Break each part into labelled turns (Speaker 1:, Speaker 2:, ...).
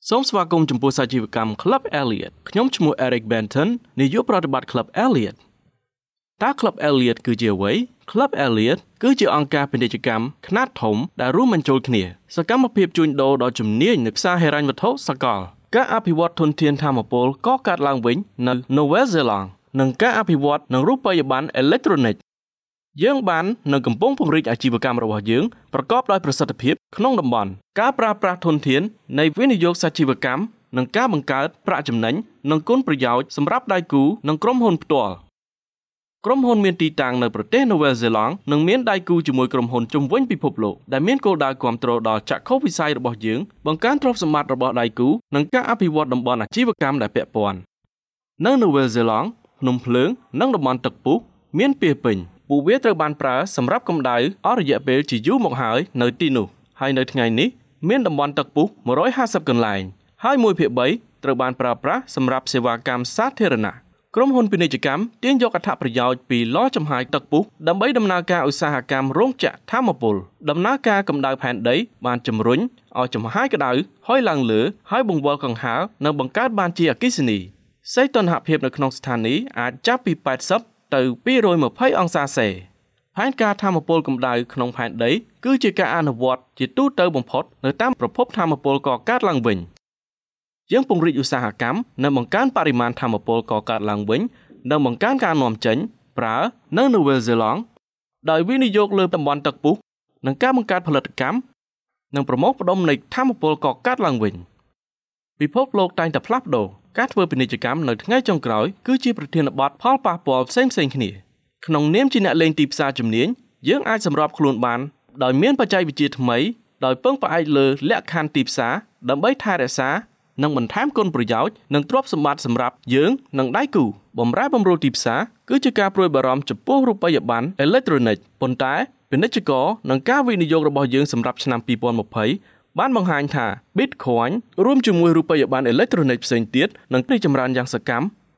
Speaker 1: សូមស្វាគមន៍ចំពោះសាជីវកម្ម Club Elliot ខ្ញុំឈ្មោះ Eric Benton នាយកប្រតិបត្តិ Club Elliot តើ Club Elliot គឺជាអ្វី Club Elliot គឺជាអង្គការពាណិជ្ជកម្មខ្នាតធំដែលរួមបញ្ចូលគ្នាសកម្មភាពជួញដូរដ៏ជំនាញនៅផ្សារហិរញ្ញវត្ថុសកលការអភិវឌ្ឍធនធានថាមពលកកើតឡើងវិញនៅ Nouvelle Zélande និងការអភិវឌ្ឍនឹងរូបិយប័ណ្ណអេឡិចត្រូនិកយើងបាននឹងកំពុងពង្រីកអាជីវកម្មរបស់យើងប្រកបដោយប្រសិទ្ធភាពក្នុងតំបន់ការប្រើប្រាស់ធនធាននៃវិនិយោគសាជីវកម្មនិងការបង្កើតប្រាក់ចំណេញនិងគុណប្រយោជន៍សម្រាប់ដៃគូនិងក្រុមហ៊ុនផ្ទាល់ក្រុមហ៊ុនមានទីតាំងនៅប្រទេស Nouvelle Zélande និងមានដៃគូជាមួយក្រុមហ៊ុនជុំវិញពិភពលោកដែលមានគោលដៅគាំទ្រដល់ចក្ខុវិស័យរបស់យើងបង្កើនទ្រព្យសម្បត្តិរបស់ដៃគូនិងការអភិវឌ្ឍតំបន់អាជីវកម្មដែលពាក់ព័ន្ធនៅ Nouvelle Zélande ភ្នំភ្លើងនិងតំបន់ទឹកពុះមានពាសពេញពួកវាត្រូវបានប្រើសម្រាប់កម្ដៅអស់រយៈពេលជាយូរមកហើយនៅទីនោះហើយនៅថ្ងៃនេះមានតំបន់ទឹកពុះ150កន្លែងហើយ1/3ត្រូវបានប្រើប្រាស់សម្រាប់សេវាកម្មសាធារណៈក្រុមហ៊ុនពាណិជ្ជកម្មទាញយកអត្ថប្រយោជន៍ពីឡចំហាយទឹកពុះដើម្បីដំណើរការឧស្សាហកម្មរោងចក្រថាមពលដំណើរការកម្ដៅផែនដីបានជំរុញឲ្យចំហាយក្ដៅហុយឡើងលើហើយបង្វិលកង្ហារនិងបង្កើតបានជាអគ្គិសនីសីតុណ្ហភាពនៅក្នុងស្ថានីយ៍អាចចាប់ពី80ទៅ220អង្សាសេផែនការថាមពលកម្ដៅក្នុងផែនដីគឺជាការអនុវត្តជាទូទៅបំផុតនៅតាមប្រភពថាមពលកកើតឡើងវិញយើងពង្រីកឧស្សាហកម្មនិងបង្កើនបរិមាណថាមពលកកើតឡើងវិញនិងបង្កើនការនាំចេញប្រើនៅ Nouvelle Zélande ដោយវិនិយោគលើតំបន់ទឹកពុះនិងការបង្កើតផលិតកម្មនិងប្រមូលផ្ដុំនៃថាមពលកកើតឡើងវិញពិភពលោកតែងតែផ្លាស់ប្ដូរការធ្វើពាណិជ្ជកម្មនៅថ្ងៃចុងក្រោយគឺជាប្រធានបទផលប៉ះពាល់ផ្សេងៗគ្នាក្នុងនាមជាអ្នកលេងទីផ្សារជំនាញយើងអាចសម្របខ្លួនបានដោយមានបច្ចេកវិទ្យាថ្មីដោយពឹងផ្អែកលើលក្ខខណ្ឌទីផ្សារដើម្បីថែរក្សានិងបន្ថែមគុណប្រយោជន៍និងទ្រព្យសម្បត្តិសម្រាប់យើងនិងដៃគូបម្រែបម្រួលទីផ្សារគឺជាការព្រួយបារម្ភចំពោះរូបិយប័ណ្ណអេឡិចត្រូនិកប៉ុន្តែពាណិជ្ជករនិងការវិនិយោគរបស់យើងសម្រាប់ឆ្នាំ2020បានបង្ហាញថា Bitcoin រួមជាមួយរូបិយប័ណ្ណអេឡិចត្រូនិកផ្សេងទៀតនឹងរីកចម្រើនយ៉ាងសកម្ម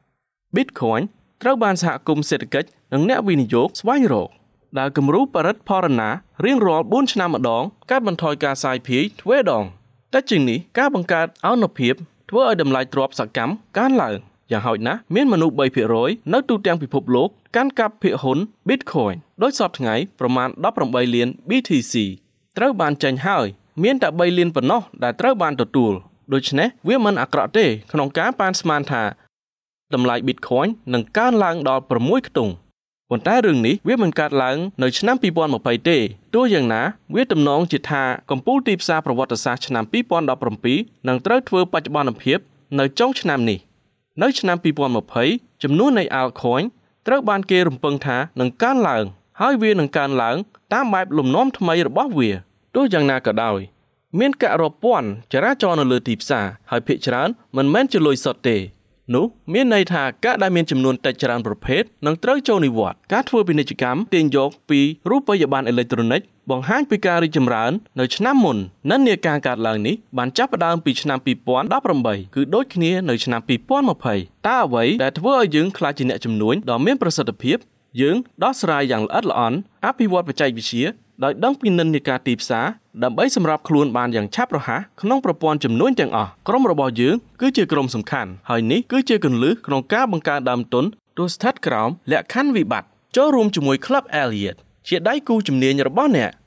Speaker 1: Bitcoin ត្រូវបានសហគមន៍សេដ្ឋកិច្ចនិងអ្នកវិនិយោគស្វែងរកដែលគំរូបរិទ្ធផរណារៀងរាល់4ឆ្នាំម្ដងកាត់បន្ថយការសាយភាយទ្វេដងតែជាងនេះការបង្កើតអនុភាពធ្វើឲ្យតម្លៃទ្រព្យសកម្មកើនឡើងយ៉ាងហោចណាស់មានមនុស្ស 3% នៅទូទាំងពិភពលោកកាន់កាប់ភាគហ៊ុន Bitcoin ដោយសពថ្ងៃប្រមាណ18លាន BTC ត្រូវបានចេញហើយមានតែ3លានប៉ុណ្ណោះដែលត្រូវបានទទួលដូច្នេះវាមិនអាក្រក់ទេក្នុងការប៉ាន់ស្មានថាតម្លៃ Bitcoin នឹងកើនឡើងដល់6ខ្ទង់ប៉ុន្តែរឿងនេះវាមិនកើតឡើងនៅឆ្នាំ2020ទេទោះយ៉ាងណាវាទំនងជាថាកំពូលទីផ្សារប្រវត្តិសាស្ត្រឆ្នាំ2017នឹងត្រូវធ្វើបច្ចុប្បន្នភាពនៅចុងឆ្នាំនេះនៅឆ្នាំ2020ចំនួននៃ Altcoin ត្រូវបានគេរំពឹងថានឹងកើនឡើងហើយវានឹងកើនឡើងតាមបែបលំនាំថ្មីរបស់វាទោះយ៉ាងណាក៏ដោយមានការរាប់ពាន់ចរាចរណ៍នៅលើទីផ្សារហើយភាគច្រើនមិនមែនជាលុយសុទ្ធទេនោះមានន័យថាការដែលមានចំនួនតិចច្រើនប្រភេទនឹងត្រូវចូលនិវត្តន៍ការធ្វើពាណិជ្ជកម្មទាញយកពីរូបិយប័ណ្ណអេឡិចត្រូនិកបង្ហាញពីការរីកចម្រើននៅឆ្នាំមុននិន្នាការកើតឡើងនេះបានចាប់ផ្ដើមពីឆ្នាំ2018គឺដូចគ្នានៅឆ្នាំ2020តើអ្វីដែលធ្វើឲ្យយើងក្លាយជាអ្នកជំនួញដ៏មានប្រសិទ្ធភាពយើងដោះស្រាយយ៉ាងល្អិតល្អន់អភិវឌ្ឍបច្ចេកវិទ្យាដោយដឹងពីនិន្នាការទីផ្សារដើម្បីសម្របខ្លួនបានយ៉ាងឆាប់រហ័សក្នុងប្រព័ន្ធជំនួញទាំងអស់ក្រុមរបស់យើងគឺជាក្រុមសំខាន់ហើយនេះគឺជាគន្លឹះក្នុងការបង្កើតដើមទុនទោះស្ថិតក្រោមលក្ខខណ្ឌវិបត្តិចូលរួមជាមួយ Club Elliot ជាដៃគូជំនាញរបស់អ្នក